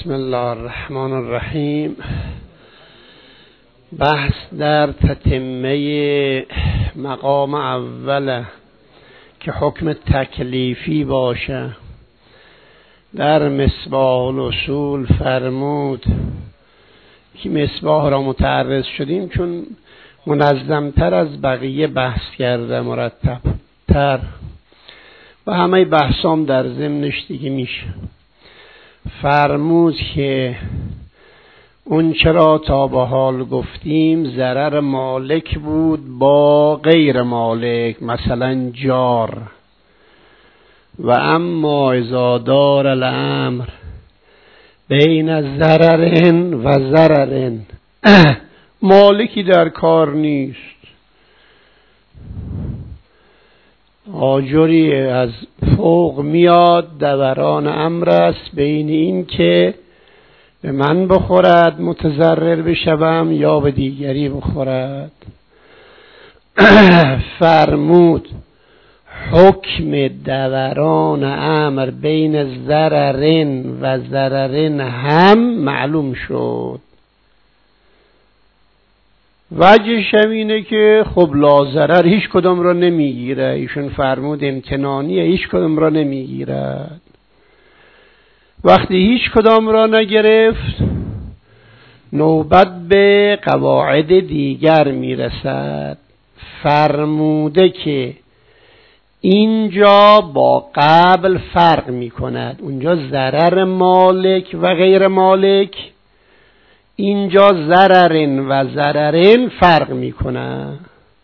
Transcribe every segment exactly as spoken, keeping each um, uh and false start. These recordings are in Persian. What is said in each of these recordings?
بسم الله الرحمن الرحیم. بحث در تتمه مقام اول که حکم تکلیفی باشه. در مصباح الاصول فرمود که مصباح را متعرض شدیم چون منظمتر از بقیه بحث کرده، مرتب تر و همه بحثام در ضمنش دیگه میشه. فرمود که اون چرا تا به حال گفتیم ضرر مالک بود با غیر مالک، مثلا جار. و اما اذا دار الامر بین ضررن و ضررن، مالکی در کار نیست، آجری از فوق میاد، دوران امر است بین این که به من بخورد متضرر بشوم یا به دیگری بخورد. فرمود حکم دوران امر بین ضررن و ضررن هم معلوم شد. وجهش هم اینه که خب لا ضرر هیچ کدام را نمیگیره. ایشون فرمود امتنانیه، هیچ کدام را نمیگیرد. وقتی هیچ کدام را نگرفت نوبت به قواعد دیگر میرسد. فرموده که اینجا با قبل فرق میکند، اونجا ضرر مالک و غیر مالک، اینجا ضررن و ضررن فرق میکنه.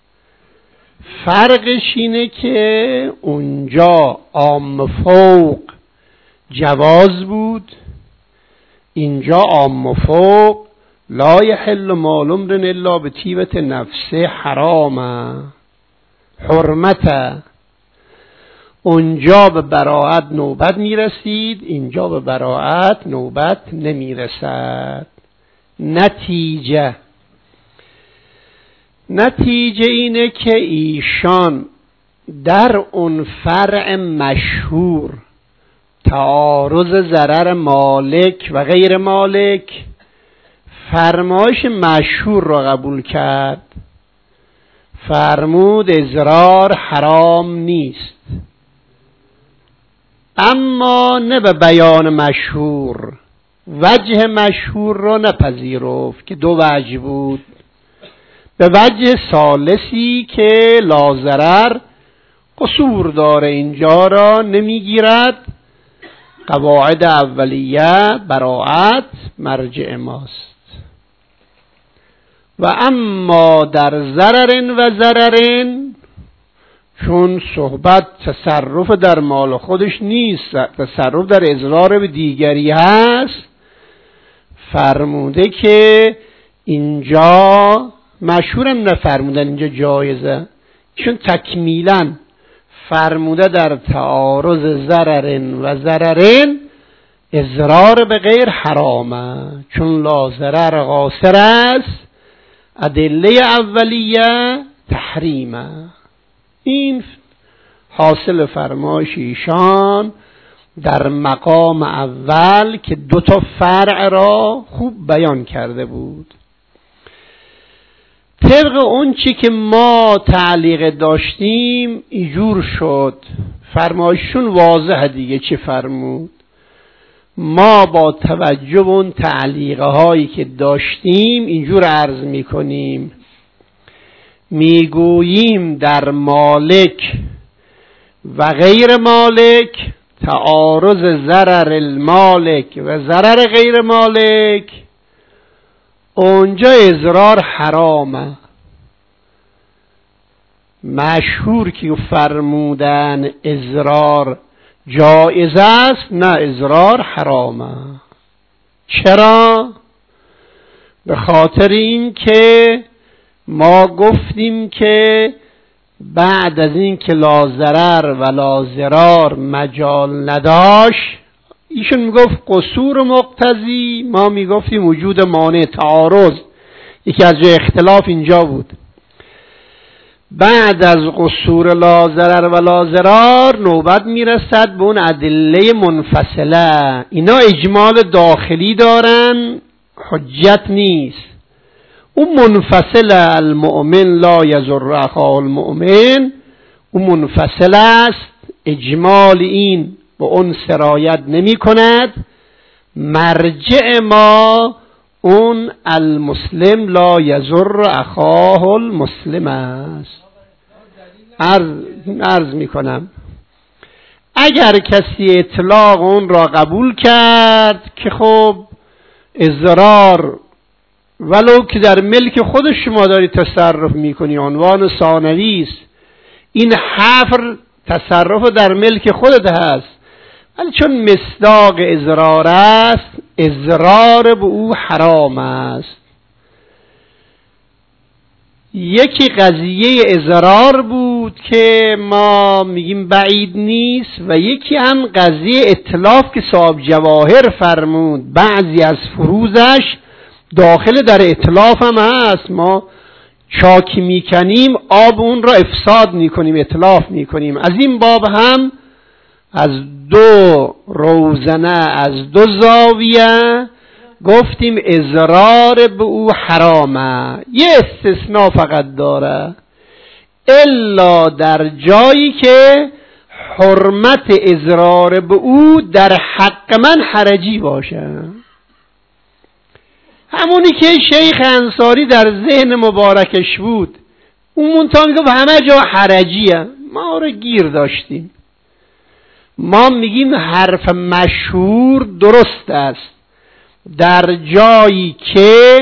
فرقش اینه که اونجا عام فوق جواز بود، اینجا عام فوق لا یحل مال امرئ الا بطیبة نفسه حرامه، حرمته. اونجا به براءت نوبت میرسید، اینجا به براءت نوبت نمیرسد. نتیجه نتیجه اینه که ایشان در اون فرع مشهور تعارض ضرر مالک و غیر مالک فرمایش مشهور را قبول کرد. فرمود اضرار حرام نیست، اما نه به بیان مشهور، وجه مشهور را نپذیرفت که دو وجه بود. به وجه ثالثی که لا ضرر قصور داره، اینجا را نمیگیرد. قواعد اولیه براءت مرجع ماست. و اما در ضررن و ضررن، چون صحبت تصرف در مال خودش نیست، تصرف در اضرار به دیگری هست، فرموده که اینجا مشهورم نفرمودن اینجا جایزه، چون تکمیلا فرموده در تعارض ضررن و ضررن اضرار به غیر حرامه، چون لا ضرر قاصر است، ادله اولیه تحریمه. این حاصل فرمایش ایشان در مقام اول که دو تا فرع را خوب بیان کرده بود. طبق اون چی که ما تعلیق داشتیم اینجور شد. فرمایشون واضحه دیگه. چه فرمود؟ ما با توجه به اون تعلیقه هایی که داشتیم اینجور عرض میکنیم، میگوییم در مالک و غیر مالک تعارض ضرر المالک و ضرر غیر مالک، اونجا اضرار حرامه. مشهور که فرمودن اضرار جایز است، نه اضرار حرامه. چرا؟ به خاطر این که ما گفتیم که بعد از این که لا ضرر و لا ضرار مجال نداشت، ایشون میگفت قصور مقتضی، ما میگفتیم وجود مانع، تعارض. یکی از جای اختلاف اینجا بود. بعد از قصور لا ضرر و لا ضرار نوبت میرسد به اون ادله منفصله. اینا اجمال داخلی دارن، حجت نیست. اون منفصل المؤمن لا یضر اخاه المؤمن، اون منفصل است، اجمال این به اون سرایت نمی کند. مرجع ما اون المسلم لا یضر اخاه المسلم است. عرض, عرض می کنم اگر کسی اطلاق اون را قبول کرد که خب اضرار ولو که در ملک خود شما داری تصرف میکنی، عنوان ثانوی است، این حفر تصرف در ملک خودت هست، ولی چون مصداق اضرار است اضرار به او حرام است. یکی قضیه اضرار بود که ما میگیم بعید نیست، و یکی هم قضیه اتلاف که صاحب جواهر فرمود بعضی از فروزش داخل در اتلاف هم هست. ما چاکی میکنیم آب اون را افساد میکنیم، اتلاف میکنیم. از این باب هم از دو روزنه از دو زاویه گفتیم اضرار به او حرامه. یه استثناء فقط داره، الا در جایی که حرمت اضرار به او در حق من حرجی باشه. همونی که شیخ انصاری در ذهن مبارکش بود، اون منطقه میگه همه جا حرجیه، ما رو گیر داشتیم. ما میگیم حرف مشهور درست است در جایی که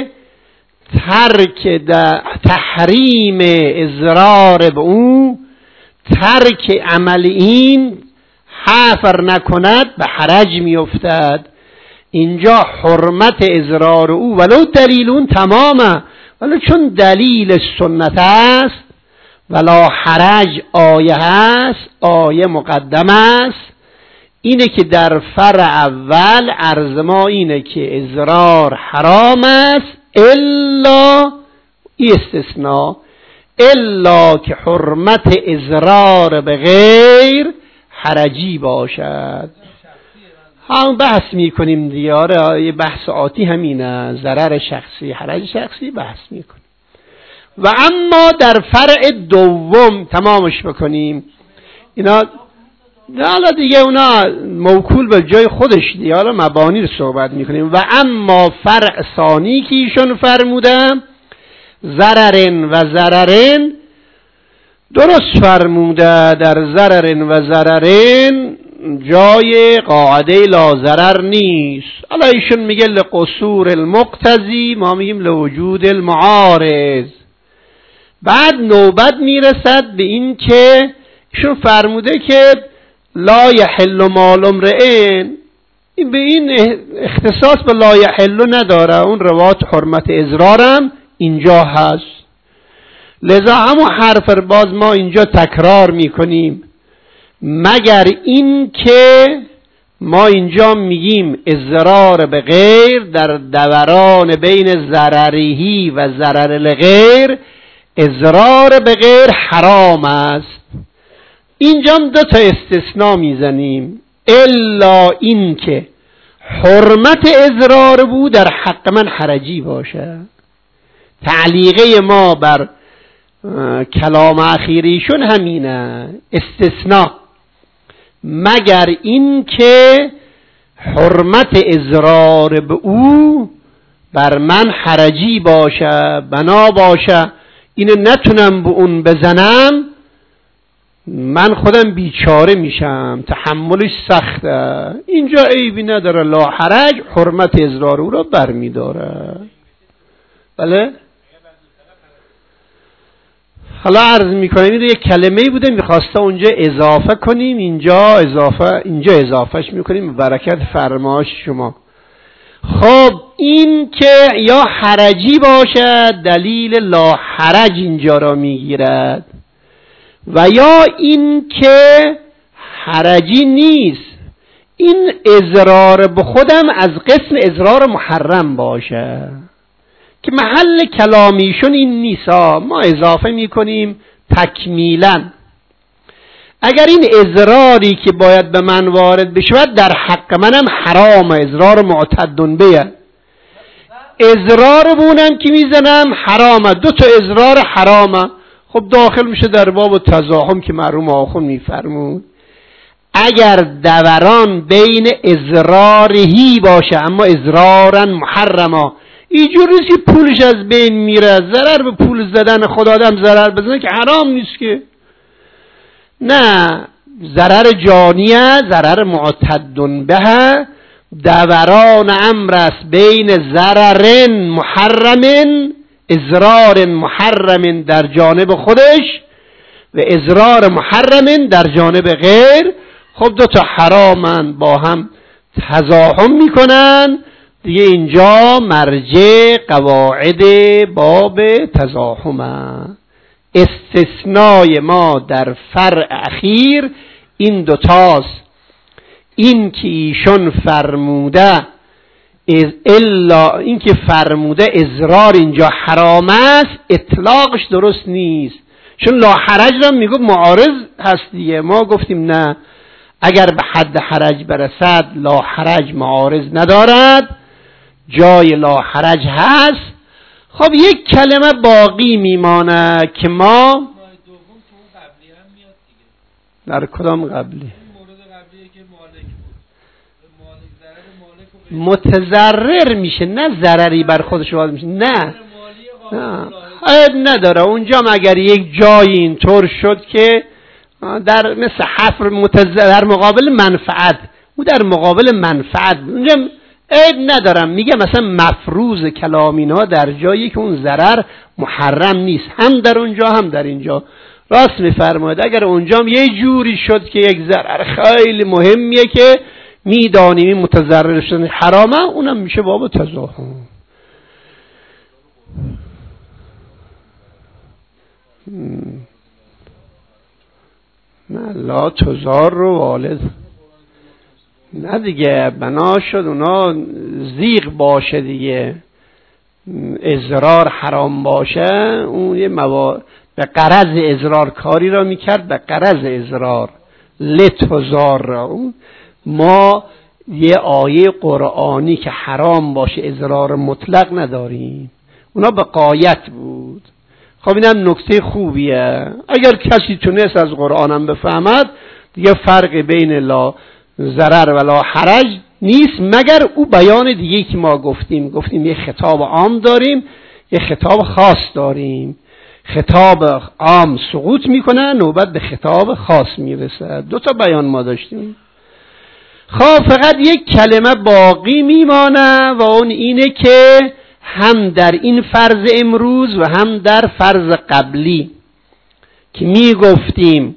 ترک تحریم اضرار به او، ترک عمل این حفر نکند به حرج میافتد. اینجا حرمت اضرار او ولو دلیل اون تمامه، ولی چون دلیل سنت است ولا حرج آیه هست، آیه مقدم است. اینه که در فرع اول عرض ما اینه که اضرار حرام است الا ای استثناء، الا که حرمت اضرار به غیر حرجی باشد. هم بحث میکنیم دیاره، یه بحث آتی همینه، ضرر شخصی حرج شخصی بحث میکنیم. و اما در فرع دوم تمامش بکنیم اینا، حالا دیگه اونا موکول به جای خودش دیگه، حالا مبانی رو صحبت میکنیم. و اما فرع ثانی که ایشون فرمودم ضررن و ضررن، درست فرموده در ضررن و ضررن جای قاعده لا ضرر نیست. حالا ایشون میگه لقصور المقتضی، ما میگیم لوجود المعارض. بعد نوبت میرسد به این که ایشون فرموده که لا یحل مال امرئ، این به این اختصاص به لا یحل نداره، اون روات حرمت اضرارم اینجا هست. لذا همون حرف باز ما اینجا تکرار میکنیم، مگر این که ما اینجا میگیم اضرار به غیر در دوران بین ضرریهی و ضرر لغیر، اضرار به غیر حرام است. اینجا دو تا استثناء میزنیم، الا این که حرمت اضرار بود در حق من حرجی باشه. تعلیقه ما بر کلام اخیریشون همینه، استثناء مگر این که حرمت اضرار به او بر من حرجی باشه، بنا باشه اینو نتونم به اون بزنم، من خودم بیچاره میشم، تحملش سخته. اینجا عیبی نداره، لا حرج، حرمت اضرار او را برمیداره. بله؟ حالا عرض میکنیم این یک کلمه‌ای بوده میخواسته اونجا اضافه کنیم، اینجا اضافه اینجا اضافهش میکنیم برکت فرمایش شما. خب این که یا حرجی باشد دلیل لا حرج اینجا را میگیرد، و یا این که حرجی نیست، این اضرار به خودم از قسم اضرار محرم باشه که محل کلامیشون این نیست. ما اضافه میکنیم تکمیلا. اگر این ازراری که باید به من وارد بشود در حق منم حرام، ازرار معتدن بیه، ازرار بونم که میزنم حرامه، دو تا ازرار حرامه. خب داخل میشه در باب تزاحم که مرحوم آخوند میفرمود اگر دوران بین ازرارهی باشه اما ازرارا محرما، اینجور نیست که پولش از بین میره، ضرر به پول زدن خود آدم ضرر بزنه که حرام نیست که، نه، ضرر جانیه، ضرر معتدن به، دوران امر است بین ضرر محرم، ازرار محرم در جانب خودش و ازرار محرم در جانب غیر. خب دو تا حرامن با هم تزاحم میکنن دیگه، اینجا مرجع قواعد باب تزاحمه. استثنای ما در فرع اخیر این دوتاست، این که ایشون فرموده الا این که فرموده ازرار اینجا حرام است اطلاقش درست نیست، چون لا حرج را میگو معارض هست دیگه. ما گفتیم نه، اگر به حد حرج برسد لا حرج معارض ندارد، جای لا حرج هست. خب یک کلمه باقی میمانه که ما در کدام قبلی متضرر میشه، نه ضرری بر خودش وارد میشه، نه عیب نداره. اونجا اگر یک جایی اینطور شد که در مثل حفر متضرر در مقابل منفعت، او در مقابل منفعت اونجا عیب ندارم، میگه مثلا مفروض کلامینا در جایی که اون ضرر محرم نیست، هم در اونجا هم در اینجا. راست میفرماید اگر اونجا یه جوری شد که یک ضرر خیلی مهمیه که میدانیم این متضرر شدن حرامه، اونم میشه باب تزاحم. نه لا تزار رو والد نه دیگه، بنا شد اونا زیغ باشه دیگه، ازرار حرام باشه، اون یه موا... به قرض ازرار کاری را میکرد، به قرض ازرار لتزار را. اون ما یه آیه قرآنی که حرام باشه ازرار مطلق نداریم، اونا به غایت بود. خب اینم نکته خوبیه، اگر کسی تونست از قرآنم بفهمد دیگه فرق بین لا ضرر و لا حرج نیست، مگر او بیان دیگه که ما گفتیم گفتیم یه خطاب عام داریم یه خطاب خاص داریم. خطاب عام سقوط میکنه، نوبت به خطاب خاص میرسه. دو تا بیان ما داشتیم. خب فقط یک کلمه باقی میمانه و اون اینه که هم در این فرض امروز و هم در فرض قبلی که میگفتیم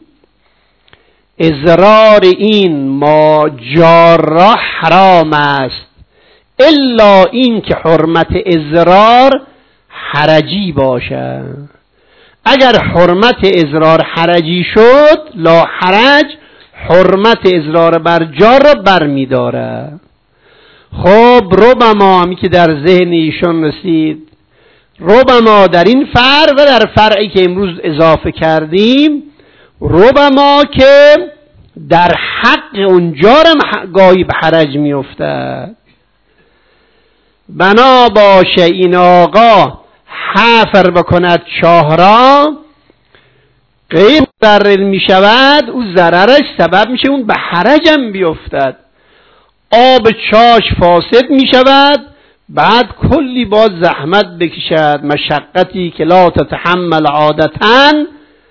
ازرار این ما جارا حرام است الا این که حرمت ازرار حرجی باشه. اگر حرمت ازرار حرجی شد لا حرج حرمت ازرار بر جار را بر می داره. خب ربما همی که در ذهن ایشون رسید، ربما در این فرع و در فرعی که امروز اضافه کردیم، ربما که در حق اونجا را گاهی به حرج می افتد. بنا باشه این آقا حفر بکند چاه را، غیر مضرر می شود، او ضررش سبب میشه اون به حرجم بیفتد. آب چاش فاسد می شود، بعد کلی باز زحمت بکشد، مشقتی که لا تتحمل عادتاً.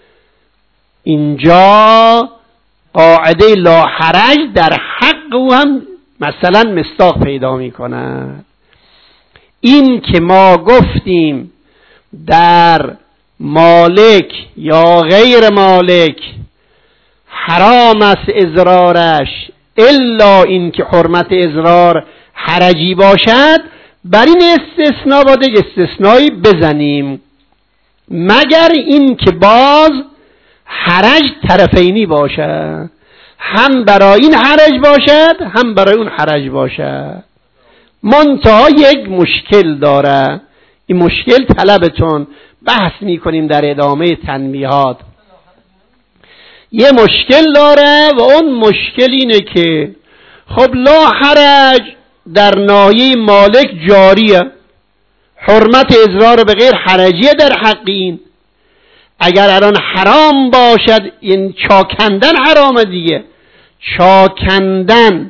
اینجا قاعده لا حرج در حق او هم مثلا مصداق پیدا می کند. این که ما گفتیم در مالک یا غیر مالک حرام است ازرارش الا این که حرمت ازرار حرجی باشد، بر این استثناء باید استثنایی بزنیم، مگر این که باز حرج طرفینی باشد، هم برای این حرج باشد هم برای اون حرج باشد. منتها یک مشکل داره، این مشکل طلبتون بحث میکنیم در ادامه تنبیهات. یه مشکل داره و اون مشکل اینه که خب لا حرج در ناحیه مالک جاریه، حرمت اضرار به غیر حرجیه در حق این. اگر الان حرام باشد، این چاکندن حرامه دیگه، چاکندن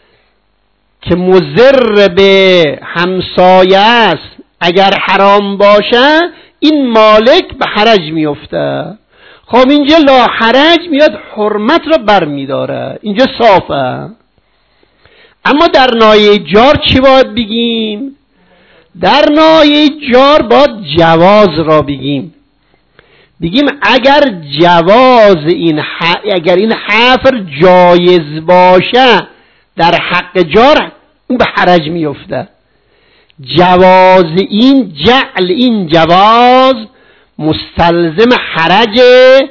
که مضر به همسایه است اگر حرام باشه این مالک به حرج میفته. خب اینجا لا حرج میاد حرمت رو بر میداره، اینجا صافه. اما در ناحیه جار چی باید بگیم؟ در ناحیه جار باید جواز را بگیم. بگیم اگر جواز این ح... اگر این حفر جایز باشه در حق جار اون به حرج میفته. جواز این جعل این جواز مستلزم حرج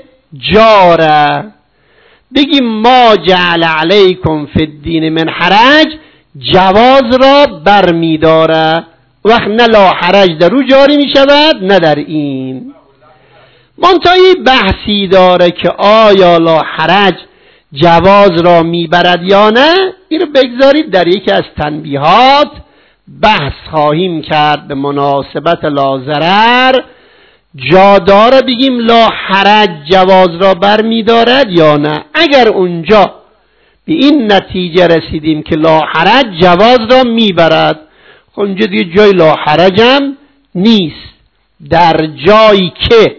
جاره. بگیم ما جعل علیکم فی الدین من حرج، جواز را بر می داره، وقت نه لا حرج در او جاری می شود نه در این. منتهی بحثی داره که آیا لا حرج جواز را می برد یا نه، این رو بگذارید در یکی از تنبیهات بحث خواهیم کرد به مناسبت لا ضرر. جا داره بگیم لا حرج جواز را بر می دارد یا نه. اگر اونجا به این نتیجه رسیدیم که لا حرج جواز را می برد، خب اونجا دیگه جای لا حرج هم نیست. در جایی که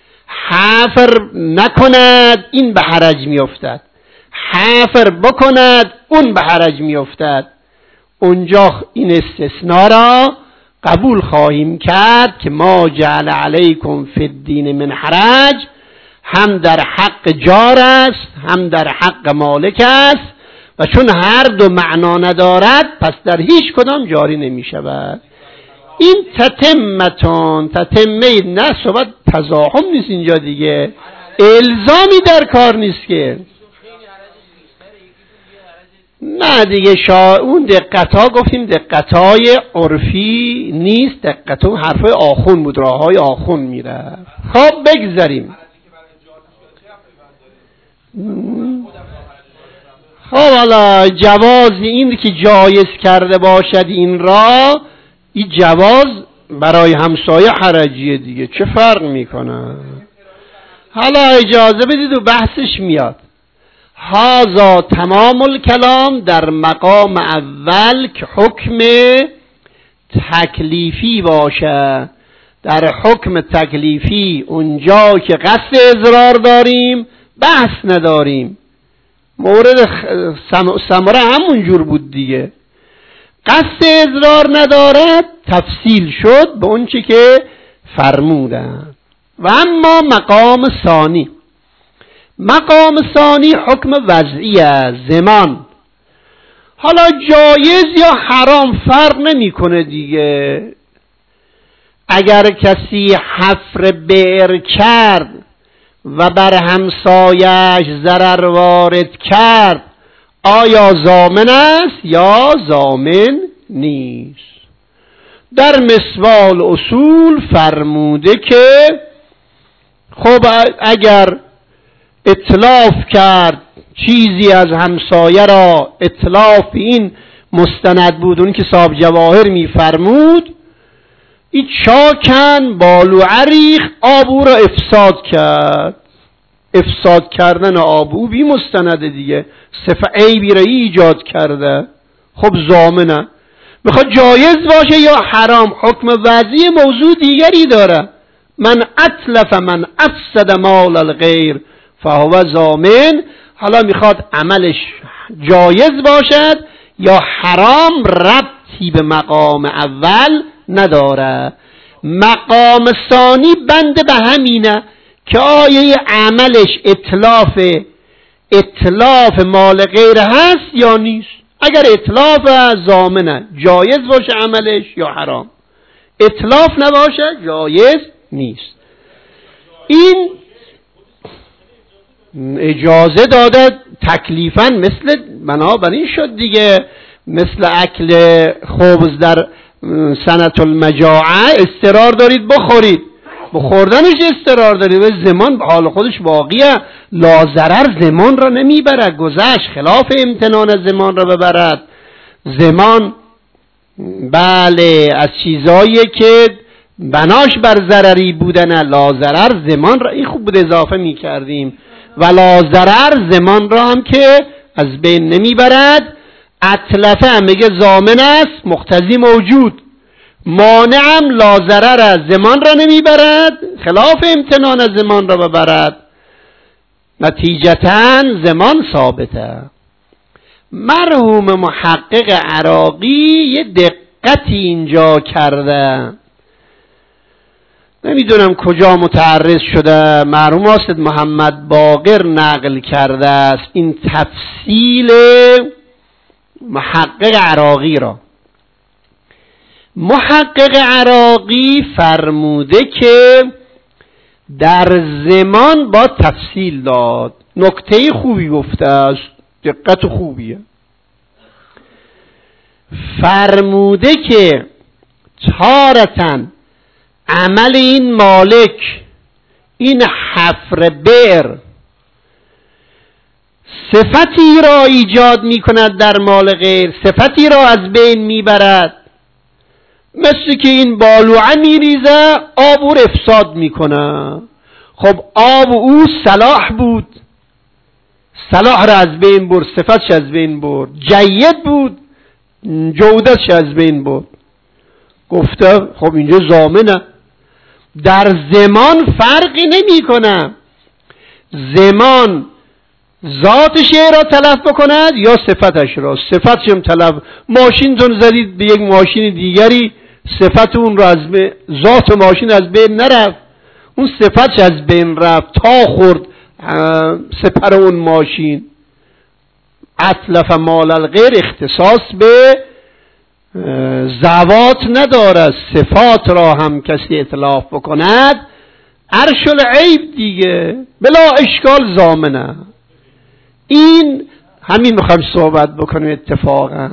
حفر نکند این به حرج می افتد، حفر بکند اون به حرج می افتد. اونجا این استثناء را قبول خواهیم کرد که ما جعل علیکم فی الدین من حرج هم در حق جار است هم در حق مالک است و چون هر دو معنا ندارد پس در هیچ کدام جاری نمی شود. این تتمتون تتمه نه، صحبت تزاحم نیست اینجا دیگه، الزامی در کار نیست که نه دیگه. شا اون دقت ها گفتیم دقت های عرفی نیست، دقت ها حرف آخون بود، راه های آخون میره. خب بگذاریم. خب حالا جواز این که جایز کرده باشد این را، این جواز برای همسایه حرجیه دیگه، چه فرق میکنه؟ حالا اجازه بدید و بحثش میاد. هذا تمام الکلام در مقام اول که حکم تکلیفی باشه. در حکم تکلیفی اونجا که قصد اضرار داریم بحث نداریم. مورد ثمره همون جور بود دیگه، قصد اضرار ندارد تفصیل شد به اون چی که فرمودن. و اما مقام ثانی، مقام ثانی حکم وضعی است، زمان. حالا جایز یا حرام فرق نمیکنه دیگه. اگر کسی حفر بئر کرد و بر همسایش ضرر وارد کرد آیا ضامن است یا ضامن نیست؟ در مسوال اصول فرموده که خب اگر اتلاف کرد چیزی از همسایه را، اتلاف این مستند بود، اون که صاحب جواهر میفرمود این چاکن بالو عریق آب او را افساد کرد. افساد کردن آب او بی مستنده دیگه، صفه عیبی را ایجاد کرده. خب ضامنه. میخواد جایز باشه یا حرام، حکم وضعی موضوع دیگری داره. من اتلف من افسد مال الغیر فهو ضامن. حالا میخواد عملش جایز باشد یا حرام، ربطی به مقام اول نداره. مقام ثانی بنده به همینه که آیا عملش اتلاف اتلاف مال غیر هست یا نیست. اگر اتلاف ضامنه جایز باشه عملش یا حرام، اتلاف نباشه جایز نیست. این اجازه داده تکلیفاً، مثل بنابراین شد دیگه، مثل اکل خبز در سنت المجاعه، اضطرار دارید بخورید، به خوردنش اضطرار داری و زمان به حال خودش باقیه. لاضرر زمان را نمیبرد، گذشت خلاف امتنان زمان را ببرد. زمان بله از چیزایی که بناش بر ضرری بودن، لاضرر زمان را، این خوب بود اضافه می کردیم، و لاضرر زمان را هم که از بین نمیبرد. اتلفه هم میگه ضامن است مقتضی موجود، مانعم لاضرر از زمان را نمیبرد خلاف امتنان از زمان را ببرد. نتیجتاً زمان ثابته. مرحوم محقق عراقی یه دقتی اینجا کرده، نمیدونم کجا متعرض شده، مرحوم آسد محمد باقر نقل کرده است این تفصیل محقق عراقی را. محقق عراقی فرموده که در زمان با تفصیل داد. نکته خوبی گفته است، دقت خوبیه. فرموده که تارتن عمل این مالک، این حفر بئر، صفتی را ایجاد می کند در مال غیر، صفتی را از بین می برد. مثل که این بالوعه می ریزه آب او افساد می کنه. خب آب او صلاح بود، صلاح را از بین برد، صفتش از بین برد. جید بود، جودتش از بین برد. گفته خب اینجا ضامنه. در زمان فرقی نمی کنه، زمان ذاتش را تلف بکند یا صفتش را. صفتش هم تلف، ماشین تون زدید به یک ماشین دیگری، صفت اون را از بین، ذات ماشین از بین نرفت، اون صفتش از بین رفت تا خورد سپر اون ماشین. اتلف مال الغیر اختصاص به ذوات ندارد، صفات را هم کسی اتلاف بکند عرش العیب دیگه بلا اشکال ضامنه. این همین میخوایم صحبت بکنیم. اتفاقا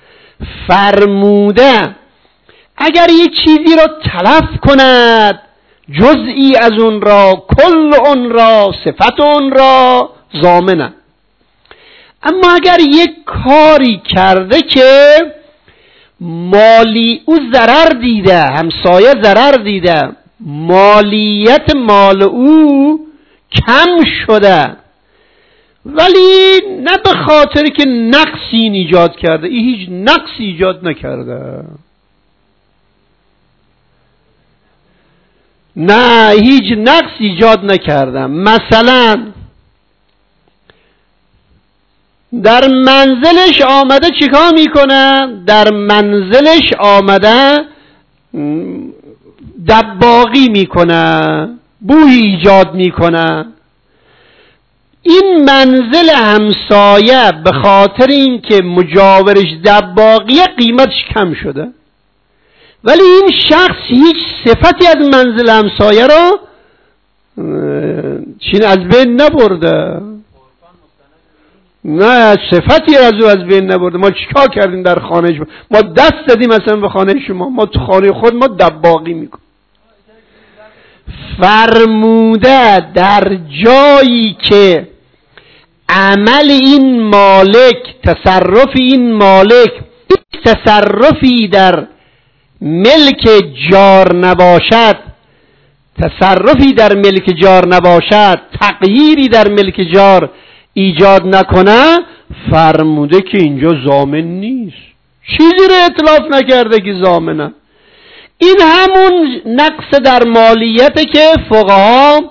فرموده اگر یک چیزی را تلف کند، جزئی از اون را، کل اون را، صفت اون را، ضامنه. اما اگر یک کاری کرده که مالی او ضرر دیده، همسایه ضرر دیده، مالیت مال او کم شده، ولی نه به خاطر که نقصی ایجاد کرده، این هیچ نقصی ایجاد نکرده، نه هیچ نقص ایجاد نکردم. مثلا در منزلش آمده چیکار میکنه؟ در منزلش آمده دباغی میکنه، بوی ایجاد میکنه. این منزل همسایه به خاطر اینکه مجاورش دباغیه قیمتش کم شده، ولی این شخص هیچ صفتی از منزل همسایه را چین از بین نبرده، نه صفتی از او از بین نبرده. ما چیکار کردیم در خانه شما؟ ما دست دادیم مثلا به خانه شما، ما تو خانه خود ما دباغی میکنیم. فرموده در جایی که عمل این مالک، تصرف این مالک تصرفی در ملک جار نباشد، تصرفی در ملک جار نباشد، تغییری در ملک جار ایجاد نکنه، فرموده که اینجا ضامن نیست، چیزی رو اتلاف نکرده که ضامنه. این همون نقص در مالیته که فقها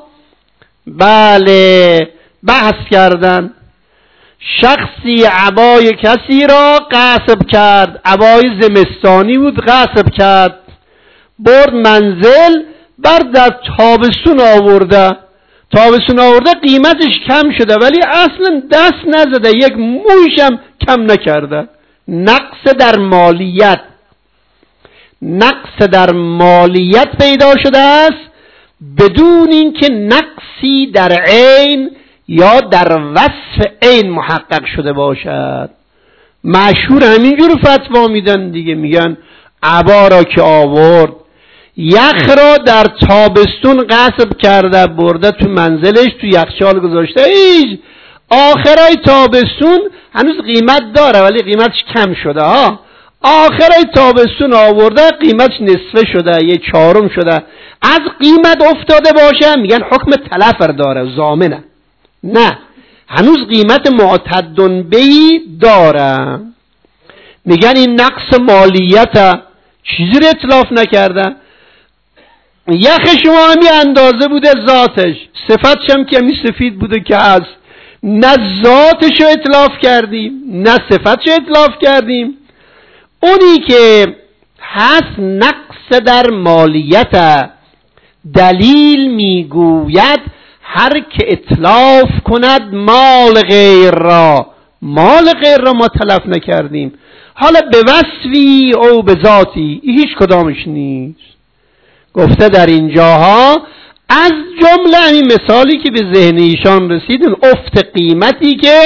بله بحث کردن. شخصی عبای کسی را غصب کرد، عبای زمستانی بود، غصب کرد، برد منزل، بعد در تابستون آورده، تابستون آورده قیمتش کم شده ولی اصلا دست نزده، یک موشم کم نکرده. نقص در مالیت، نقص در مالیت پیدا شده است بدون اینکه نقصی در عین یا در وصف عین محقق شده باشد. مشهور همینجور فتوا میدن دیگه، میگن عبا را که آورد یخ را در تابستون غصب کرده برده تو منزلش، تو یخچال گذاشته. ایش آخرای تابستون هنوز قیمت داره ولی قیمتش کم شده ها. آخرای تابستون آورده قیمتش نصفه شده، یه چهارم شده. از قیمت افتاده باشه میگن حکم تلف داره، ضامنه. نه، هنوز قیمت معتدن بی داره. میگن این نقص مالیت، چیزی رو اتلاف نکرده. یخ شما همی اندازه بوده ذاتش، صفتش هم که همی سفید بوده که هست. نه ذاتش رو اتلاف کردیم نه صفتش رو اتلاف کردیم. اونی که هست نقص در مالیت، دلیل میگوید هر که اتلاف کند مال غیر را، مال غیر را ما تلف نکردیم. حالا به وصفی او به ذاتی، هیچ کدامش نیست. گفته در اینجاها از جمله این مثالی که به ذهن ایشان رسید، اون افت قیمتی که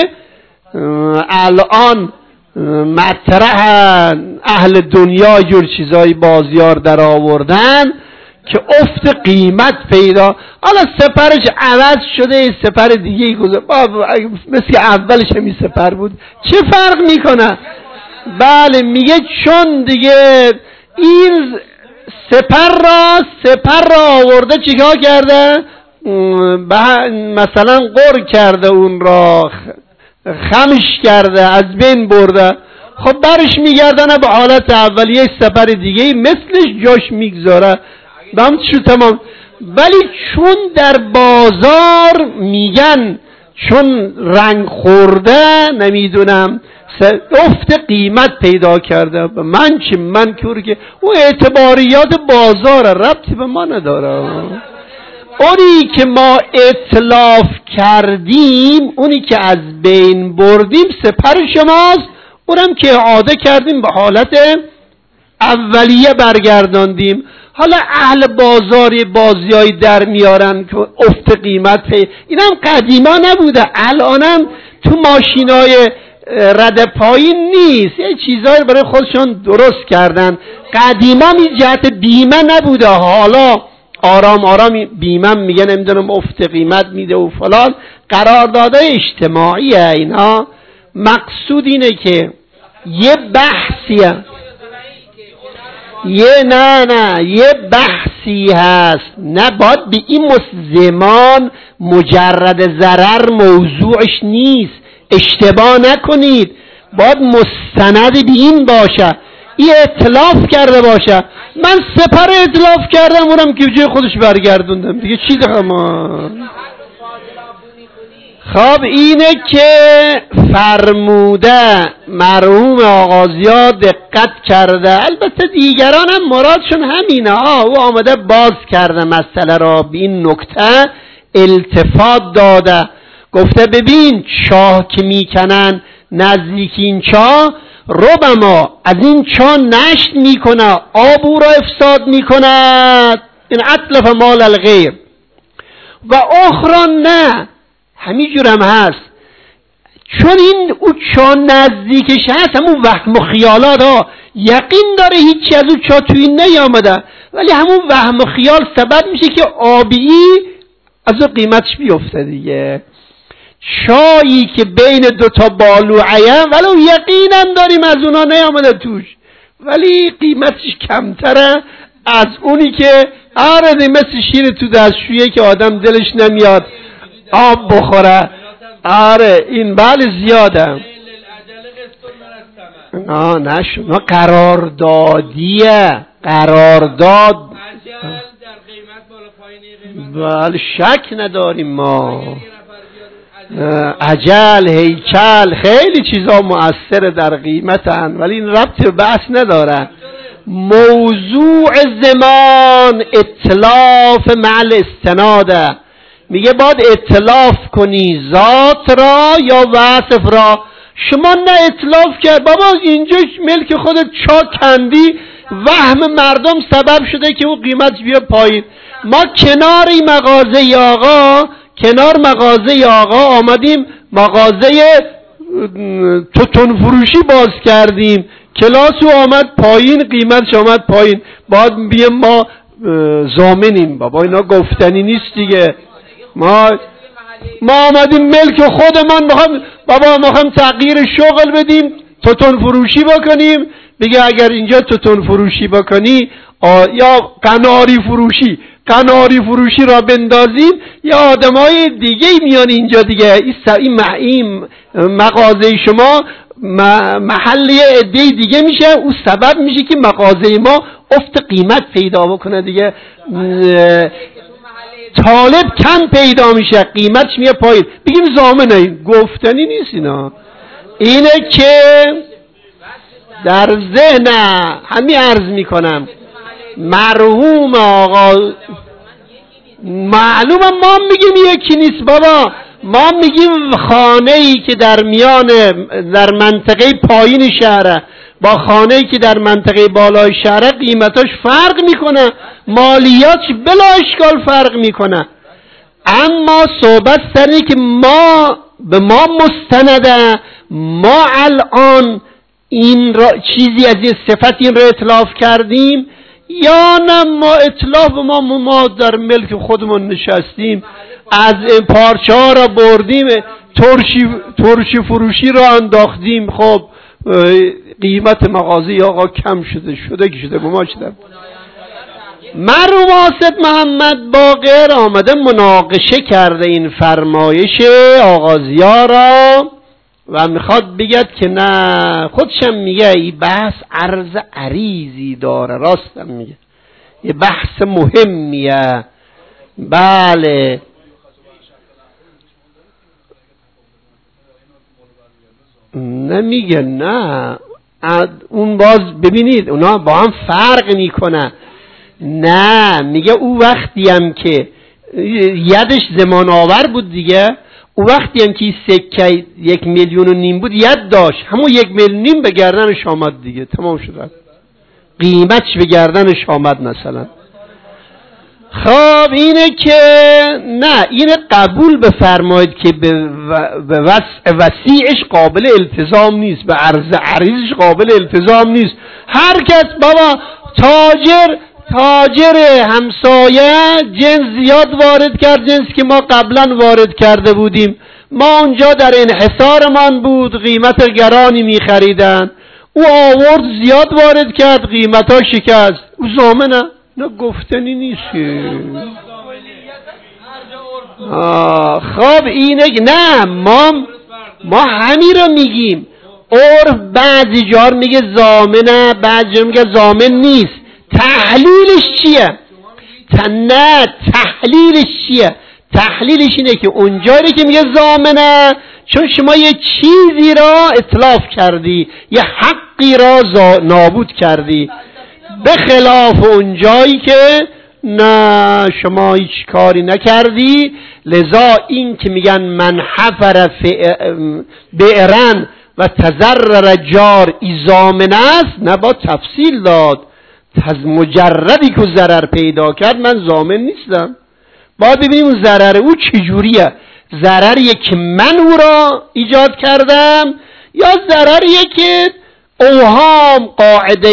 الان مطرح اهل دنیا جور چیزای بازیار در آوردن که افت قیمت پیدا. حالا سپرش عوض شده، سپر دیگه گذار، مثل اولش همی سپر بود، چه فرق میکنه؟ بله میگه چون دیگه این سپر را سپر را آورده چیکار کرده؟ مثلا قر کرده، اون را خمش کرده، از بین برده. خب برش میگردنه به حالت اولیه، سپر دیگه مثلش جاش میگذاره، بهم شو تمام. ولی چون در بازار میگن چون رنگ خورده، نمیدونم افت قیمت پیدا کرده. من چی؟ من که اون اعتباریات بازار ربطی به ما نداره. اونی که ما اتلاف کردیم، اونی که از بین بردیم سپر شماست، اونم که اعاده کردیم به حالت اولیه برگرداندیم. حالا اهل بازاری بازیایی در میارن که افت قیمت پی، اینم قدیما نبوده، الانم تو ماشینای رد پایین نیست، یه چیزایی برای خودشون درست کردن. قدیما این جهت بیمه نبوده، حالا آرام آرام بیمه میگن نمیدونم افت قیمت میده و فلان. قراردادهای اجتماعیه اینا. مقصود اینه که یه بحثیه، یه نه نه یه بحثی هست، نه باید به این زمان مجرد ضرر موضوعش نیست، اشتباه نکنید، باید مستند به این باشه، این اتلاف کرده باشه. من سپر اتلاف کردم، اونم که جای خودش برگردوندم دیگه، چی دارم؟ خب اینه که فرموده مرحوم آغازیا دقت کرده، البته دیگران هم مرادشون همینه ها. او آمده باز کرده مسئله را، به این نکته التفات داده. گفته ببین چاه که میکنن نزدیک این چاه، ربما از این چاه نشت میکنه، آب او را افساد میکند، این اطلف مال الغیر. و اخرى نه، همین جور هم هست، چون این او چاه نزدیکش هست، همون وهم و خیالات ها، یقین داره هیچی از او چاه توی نیامده، ولی همون وهم و خیال سبب میشه که آبی از او قیمتش بیفته دیگه. چایی که بین دوتا بالوعه ولو یقینم داریم از اونا نیامده توش، ولی قیمتش کمتره از اونی که آره مثل شیر تو دستشویه که آدم دلش نمیاد آب بخوره. آره این بله زیاده. نه نه شما قراردادیه، قرارداد بله شک نداریم ما. عجل، هیکل، خیلی چیزا مؤثر در قیمتن، ولی این ربط به بحث نداره. موضوع زمان اتلاف مع استناده. میگه باید اتلاف کنی ذات را یا وصف را. شما نه اتلاف کرد بابا، اینجا ملک خودت چا کندی، وهم مردم سبب شده که اون قیمت بیا پایین. ما کنار این مغازه آقا، کنار مغازه آقا آمدیم مغازه توتون فروشی باز کردیم، کلاس او آمد پایین، قیمتش آمد پایین. باید بیم ما ضامنیم. بابا اینا گفتنی نیست دیگه. ما ما آمدیم ملک خودمان بخوام، بابا ما خواهم تغییر شغل بدیم، توتون فروشی بکنیم، بگه اگر اینجا توتون فروشی بکنی یا قناری فروشی قناری فروشی را بندازیم، یا آدمای دیگه میان اینجا دیگه، این این مغازه شما محل عده دیگه میشه، او سبب میشه که مغازه ما افت قیمت پیدا بکنه دیگه، طالب کم پیدا میشه، قیمتش میاد پایین. بگیم ضامنه، گفتنی نیست اینا. اینه که در ذهن همین عرض میکنم مرحوم آقا، معلومه ما میگیم یکی نیست بابا، ما میگیم خانه‌ای که در میان در منطقه پایین شهره با خانه‌ای که در منطقه بالای شهره قیمتاش فرق میکنه، مالیاتش بلا اشکال فرق میکنه. اما صحبت سری که ما به ما مستنده، ما الان این را چیزی از این صفت این را اطلاف کردیم یا نه ما اطلاف ما ما در ملک خودمون نشستیم، از پارچه ها را بردیم، ترشی, ترشی فروشی را انداختیم، خب قیمت مغازه آقا کم شده شده که شده بما شده. مرحوم آصد محمد باقر آمده مناقشه کرده این فرمایش آقا ضیا را و میخواد بگد که نه، خودشم میگه این بحث عرض عریضی داره، راستم میگه یه بحث مهمیه. بله نمیگه نه، اون باز ببینید اونا با هم فرق میکنه. نه میگه او وقتی هم که یدش زمان آور بود دیگه، او وقتی هم که سکه یک میلیون و نیم بود ید داشت، همون یک میلیون نیم به گردنش آمد دیگه، تمام شد، قیمتش به گردنش آمد مثلا. خب اینه که نه، اینه قبول بفرمایید که به وسع وسیعش قابل التزام نیست، به عرض عریضش قابل التزام نیست. هر کس بابا تاجر تاجر همسایه جنس زیاد وارد کرد، جنس که ما قبلا وارد کرده بودیم، ما اونجا در انحصارمان بود، قیمت گرانی میخریدن، او آورد زیاد وارد کرد، قیمتا شکست، او ضامنه؟ نه گفتنی نیست. خب اینه نه، ما ما همین رو میگیم. عرف بعضی جار میگه ضامنه، بعضی جار میگه ضامن نیست. تحلیلش چیه؟ نه تحلیلش چیه؟ تحلیلش اینه که اونجایی که میگه ضامنه، چون شما یه چیزی را اتلاف کردی، یه حقی را نابود کردی، به خلاف اونجایی که نه شما هیچ کاری نکردی. لذا این که میگن من حفر بئرن و تضرر جار ضامن است، نه با تفصیل داد. از مجردی که ضرر پیدا کرد من ضامن نیستم، باید ببینیم اون ضرر او چجوریه، ضرریه که من او را ایجاد کردم یا ضرریه که اوهام، قاعده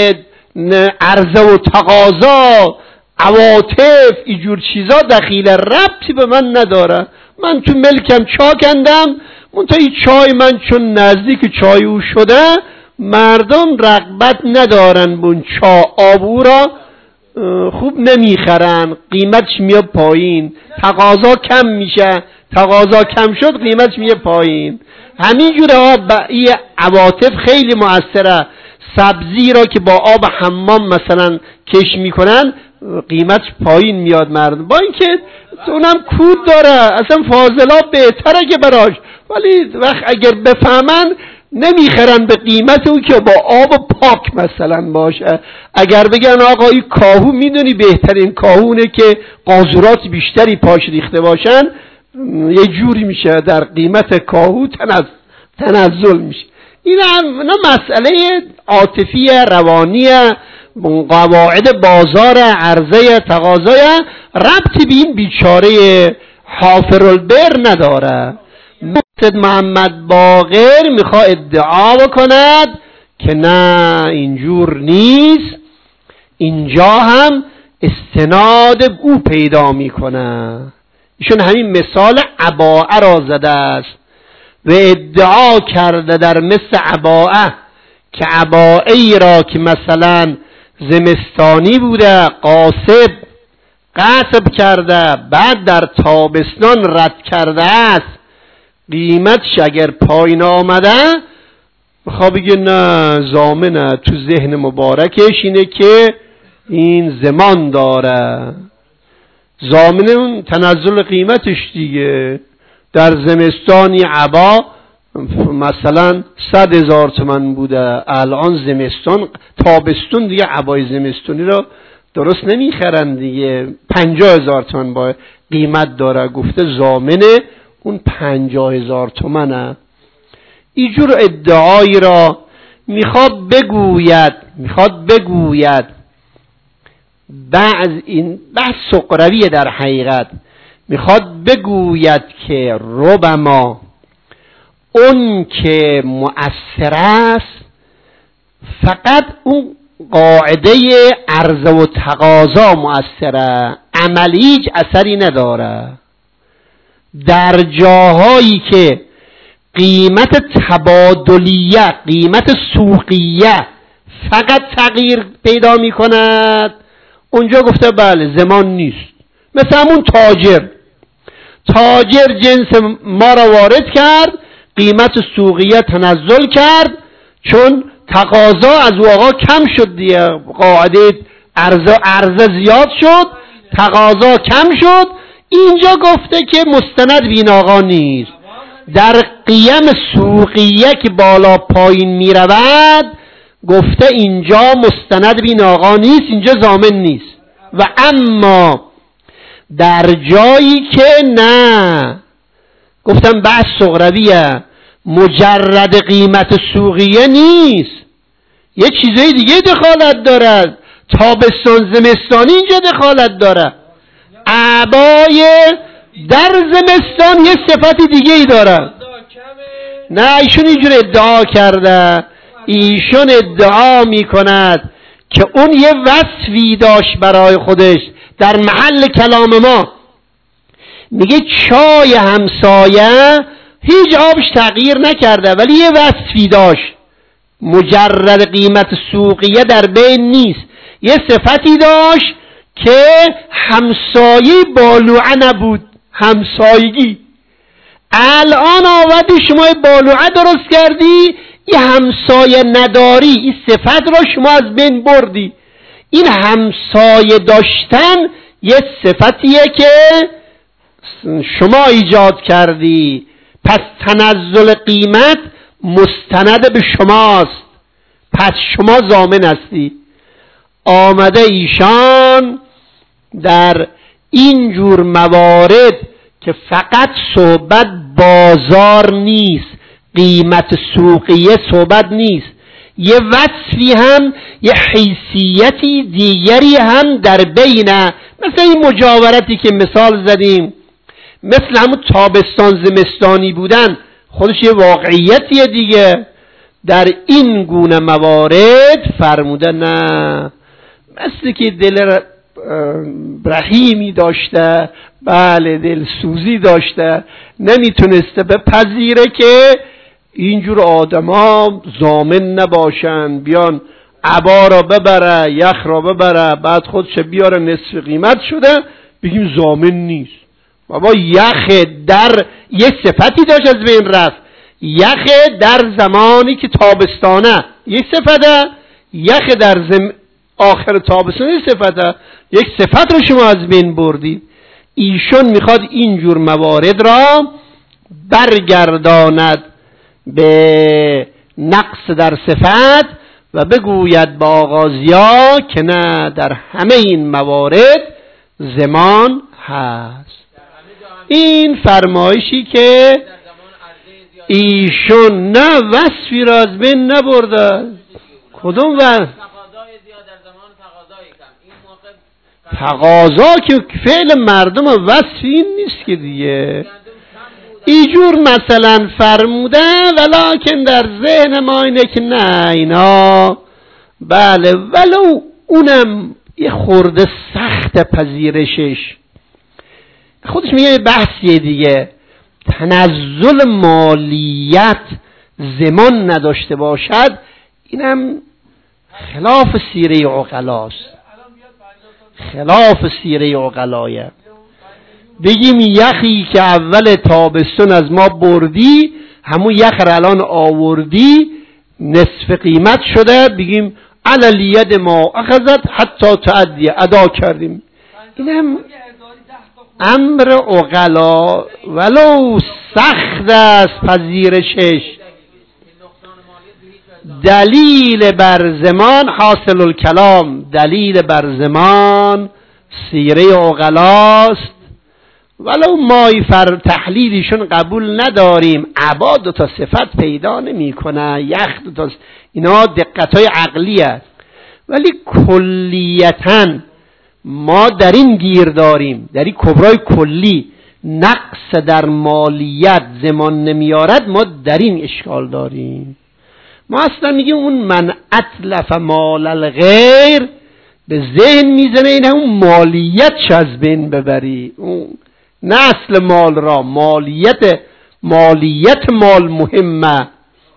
عرضه و تقاضا، عواطف، اینجور چیزا دخیل ربطی به من نداره. من تو ملکم چا کندم، منتهی چای من چون نزدیک چای او شده، مردم رغبت ندارن بون چا آب او را خوب نمیخرن، قیمتش میاد پایین، تقاضا کم میشه، تقاضا کم شد قیمتش میاد پایین. همینجوره ها. این عواطف خیلی مؤثره. سبزی را که با آب حمام مثلا کش میکنن قیمتش پایین میاد مردم، با اینکه اونم کود داره، اصلا فاضلات بهتره که براش، ولی وقت اگر بفهمن نمیخرن به قیمت اون که با آب پاک مثلا باشه. اگر بگن آقا این کاهو میدونی بهترین کاهونه که قاذورات بیشتری پاش ریخته باشن، یه جوری میشه در قیمت کاهو تنزل, تنزل میشه. این هم مسئله عاطفی روانی، قواعد بازار، عرضه تقاضای، ربطی به این بیچاره حافرالبر نداره. مرشد محمد باقر میخواد ادعا بکند که نه اینجور نیست. اینجا هم استناد او پیدا میکنه. ایشون همین مثال عباءه را زده است و ادعا کرده در مثل عباءه که عباءه ای را که مثلا زمستانی بوده غاصب غصب کرده بعد در تابستان رد کرده است، قیمتش اگر پایین آمده بخواه بگه نه ضامنه، تو ذهن مبارکش اینه که این زمان داره، ضامن اون تنزل قیمتش دیگه. در زمستانی عبا مثلا صد هزار تومن بوده، الان زمستان تابستون دیگه عبای زمستونی رو درست نمیخرن دیگه، پنجاه هزار تومن با قیمت داره، گفته ضامنه اون پنجاه هزار تومنه. اینجور ادعایی را میخواد بگوید میخواد بگوید بعض این بحث سقرویه، در حقیقت میخواد بگوید که ربما اون که مؤثر است فقط اون قاعده عرضه و تقاضا مؤثره، عملی هیچ اثری نداره. در جاهایی که قیمت تبادلیه، قیمت سوقیه فقط تغییر پیدا می کند، اونجا گفته بله زمان نیست. مثل همون تاجر تاجر جنس ما را وارد کرد، قیمت سوقیه تنزل کرد، چون تقاضا از او آقا کم شد دیگه، قاعده عرضه عرضه زیاد شد، تقاضا کم شد. اینجا گفته که مستند بین آقا نیست. در قیم سوقیه که بالا پایین می رود گفته اینجا مستند بین آقا نیست، اینجا ضامن نیست. و اما در جایی که نه، گفتم بحث سقرویه، مجرد قیمت سوقیه نیست، یه چیزای دیگه دخالت داره، تابستان زمستانی اینجا دخالت داره. عبای در زمستان یه صفت دیگه ای داره. نه ایشون اینجور ادعا کرده، ایشون ادعا میکند که اون یه وصفی داشت برای خودش. در محل کلام ما میگه چای همسایه هیچ آبش تغییر نکرده ولی یه وصفی داشت، مجرد قیمت سوقیه در بین نیست، یه صفتی داشت که همسایه بالوعه نبود، همسایگی. الان آوردی شما بالوعه درست کردی، این همسایه نداری، این صفت را شما از بین بردی. این همسایه داشتن یه صفتیه که شما ایجاد کردی، پس تنزل قیمت مستند به شماست، پس شما ضامن هستی. آمده ایشان در این جور موارد که فقط صحبت بازار نیست، قیمت سوقیه صحبت نیست، یه وصفی هم یه حیثیتی دیگری هم در بینه. مثل این مجاورتی که مثال زدیم، مثل همون تابستان زمستانی بودن، خودش یه واقعیتیه دیگه. در این گونه موارد فرموده نه، مثل که دل رحیمی داشته، بله دل سوزی داشته، نمیتونسته بپذیره که اینجور آدما ضامن نباشن، بیان عبا را ببره، یخ را ببره، بعد خودش بیاره نصف قیمت شده بگیم ضامن نیست. بابا یخ در یه صفتی داشت از بین رفت، یخ در زمانی که تابستانه یک صفته، یخ در زم... آخر تابستان یک صفته، یک صفت رو شما از بین بردید. ایشون میخواد اینجور موارد را برگرداند به نقص در صفت و بگوید با آغازیا که نه، در همه این موارد زمان هست. این فرمایشی که ایشون نه وصفی را از بین نبرده. کدوم وصف؟ تقاضا که فعل مردم وصفی این نیست که دیگه. اینجور مثلا فرموده ولکن در ذهن ما اینه که نه اینا بله ولو اونم یه خورده سخت پذیرشش. خودش میگه بحثیه دیگه، تنزل مالیت زمان نداشته باشد، اینم خلاف سیره عقلاست، خلاف سیره عقلایه. بگیم یخی که اول تابستون از ما بردی، همون یخ رو الان آوردی نصف قیمت شده، بگیم علل ید ما اخذت حتی تعدی، ادا کردیم. اینم امر عقلا ولو سخت است پذیرشش. دلیل بر زمان حاصل الکلام، دلیل بر زمان سیره عقلاست. ولو مای فر تحلیلیشون قبول نداریم، عبا دو تا صفت پیدا نمی کنه، یخ دو تا، اینا دقتای عقلی است. ولی کلیتاً ما در این گیر داریم، در این کبرای کلی نقص در مالیت زمان نمیارد، ما در این اشکال داریم. ما اصلا میگیم اون من اتلف مال الغیر به ذهن میزنه این همون مالیت از بین ببری، اون نه اصل مال را، مالیت مالیت مال مهمه.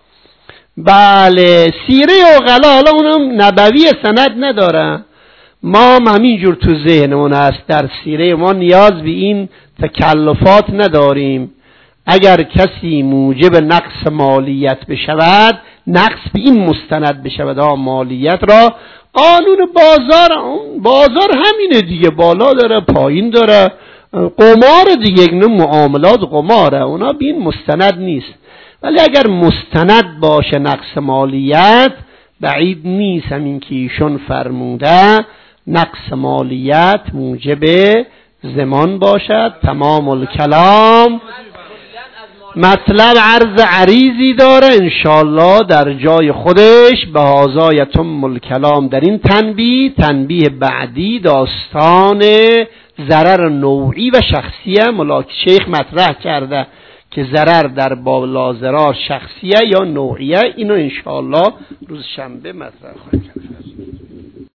بله سیره عقلا حالا اونم نبوی سند نداره، ما هم همینجور تو ذهنمون هست، در سیره ما نیاز به این تکلفات نداریم. اگر کسی موجب نقص مالیت بشود، نقص به این مستند بشود ها مالیت را، قانون بازار، بازار همینه دیگه، بالا داره پایین داره، قمار دیگه، اینه معاملات قماره، اونا به این مستند نیست. ولی اگر مستند باشه نقص مالیت، بعید نیست همین که ایشون فرموده نقص مالیت موجب زمان باشد. تمام الکلام. مطلب عرض عریضی داره انشالله در جای خودش، به هذا یتم الکلام. در این تنبیه تنبیه بعدی داستان ضرر نوعی و شخصیه ملاک شیخ مطرح کرده که ضرر در بالا ضرر شخصیه یا نوعیه، اینو انشالله روز شنبه مطرح خواهیم کرد.